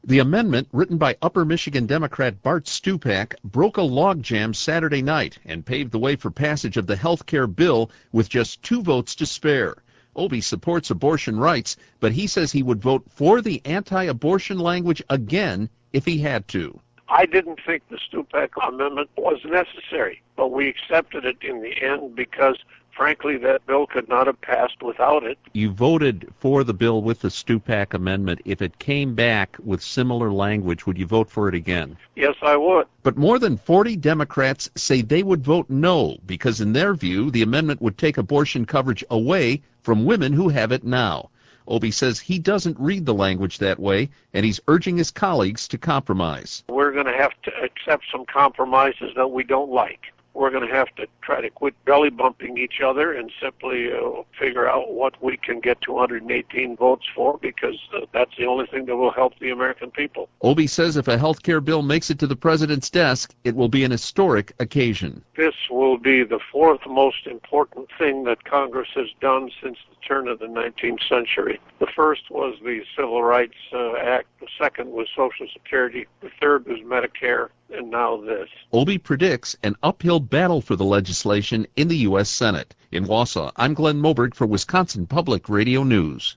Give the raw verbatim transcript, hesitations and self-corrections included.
The amendment, written by Upper Michigan Democrat Bart Stupak, broke a logjam Saturday night and paved the way for passage of the health care bill with just two votes to spare. Obey supports abortion rights, but he says he would vote for the anti-abortion language again if he had to. I didn't think the Stupak amendment was necessary, but we accepted it in the end because, frankly, that bill could not have passed without it. You voted for the bill with the Stupak amendment. If it came back with similar language, would you vote for it again? Yes, I would. But more than forty Democrats say they would vote no because, in their view, the amendment would take abortion coverage away from women who have it now. Obey says he doesn't read the language that way, and he's urging his colleagues to compromise. We're going to have to accept some compromises that we don't like. We're going to have to try to quit belly bumping each other and simply uh, figure out what we can get two hundred eighteen votes for, because uh, that's the only thing that will help the American people. Obey says if a health care bill makes it to the president's desk, it will be an historic occasion. This will be the fourth most important thing that Congress has done since the turn of the nineteenth century. The first was the Civil Rights uh, Act. The second was Social Security. The third was Medicare. And now this. Obey predicts an uphill battle for the legislation in the U S Senate. In Wausau, I'm Glenn Moberg for Wisconsin Public Radio News.